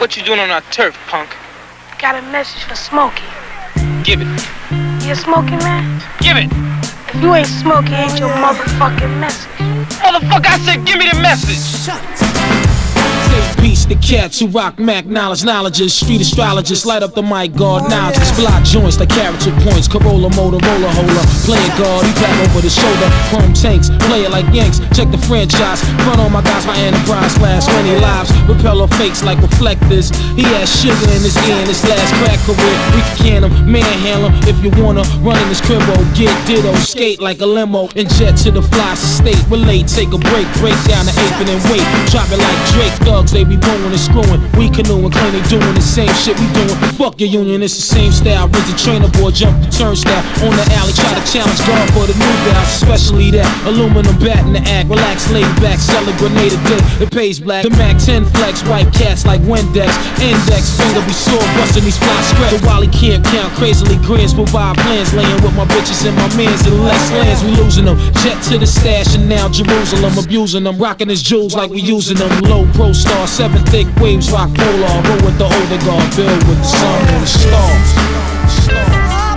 What you doing on our turf, punk? Got a message for Smokey. Give it. You a Smokey, man? Give it. If you ain't Smokey, ain't your motherfucking message. Motherfucker, I said give me the message. Peace the cats who rock Mac knowledges, street astrologists, light up the mic, guard knowledges, block joints like character points, Corolla, Motorola, holder, playing guard, he back over the shoulder, chrome tanks, play it like Yanks, check the franchise, front on my guys, my enterprise lasts many lives, repeller fakes like reflectors, he has sugar in his ear in his last crack career, we can him, manhandle him, if you wanna, run in his cribbo, get ditto, skate like a limo, and jet to the fly state, relate, take a break down the apron and wait, drop it like Drake, thugs, they be blowing and screwing. We canoeing, claim they doing the same shit we doing. Fuck your union, it's the same style. Rigid trainer boy, jump the turnstile. On the alley, try to challenge guard for the new guys. Especially that aluminum bat in the act. Relax, laid back, sell a grenade a day. It pays black. The Mac 10 flex, white cats like Windex. Index, finger be sore, busting these fly scraps. The Wally can't count, crazily grins, provide plans. Laying with my bitches and my mans in less lands. We losing them. Jet to the stash and now Jerusalem. Abusing them, rocking his jewels like we using them. Low pro star, 7 thick waves, rock polar. Roll with the older guard, build with the sun and the stars.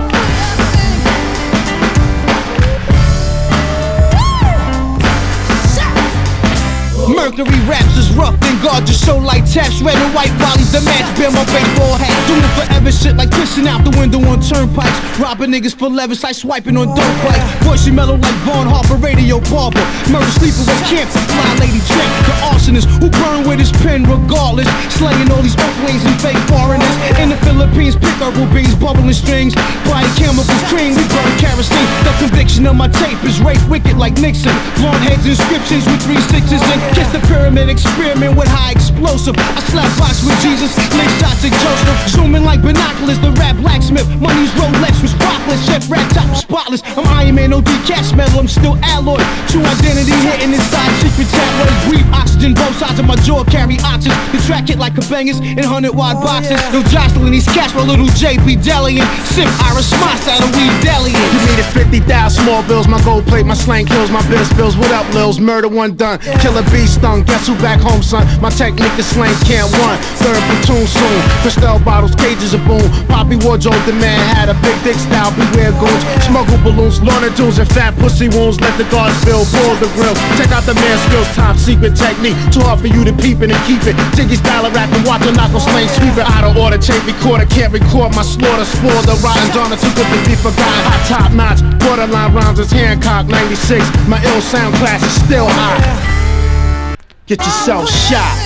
Mercury raps is rough and gorgeous, so like taps, red and white volleys, the match, bear my baseball hat. Doing forever shit like pissing out the window on turnpikes, robbing niggas for levers like swiping on dirt bikes. Voicey mellow like Vaughn Harper, radio barber. Murder sleepaway camp for fly lady trick. The arsonist who burn with his pen regardless, slaying all these earthlings and fake foreigners. In the Philippines, pick herbal beans, bubbling strings, body chemicals, cream, we burn kerosene. The conviction of my tape is rape wicked like Nixon. Blonde heads, inscriptions with 3 6s and kiss the pyramid, experiment with high explosive. I slap box with Jesus, lick shots at Joseph. Zooming like binoculars, the rap blacksmith. Money's Rolex was spotless, chef rat top spotless. I'm Iron Man, OD cash metal, I'm still alloy. True identity hitting inside secret tabloids. Breathe oxygen, both sides of my jaw carry oxygen. The track hit like a bangers in 100-wide boxes. No jostling these cats, my little JP Delian. Sip Irish Moss out of weed Delian. Give me the 50,000 small bills, my gold plate, my slang kills, my bitter spills. What up, Lils? Murder one done, killer bee stung. Guess who back home, son? My technique is slang can't run. Third platoon soon. Cristal bottles, cages of boom. Poppy wardrobe, the man had a big dick style. Beware goons, smuggle balloons, launder dudes and fat pussy wounds. Let the guards build, boil the grill. Check out the man's skills, top secret technique. Too hard for you to peep it and keep it. Jiggy style of rapping, watch a knock on slang, sweep it out of order. Tape recorder, can't record my slaughter. Spoil the rotten donor, too good to be forgotten. Hot top notch, borderline rhymes is Hancock 96. My ill sound class is still hot. Get yourself shot.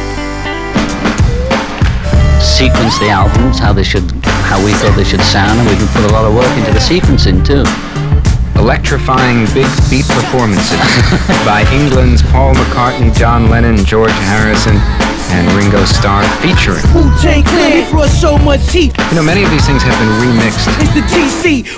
Sequence the albums, how we thought they should sound, and we can put a lot of work into the sequencing too. Electrifying big beat performances by England's Paul McCartney, John Lennon, George Harrison, and Ringo Starr featuring. Wu-Tang Clan brought so much heat. You know, many of these things have been remixed. It's the TC,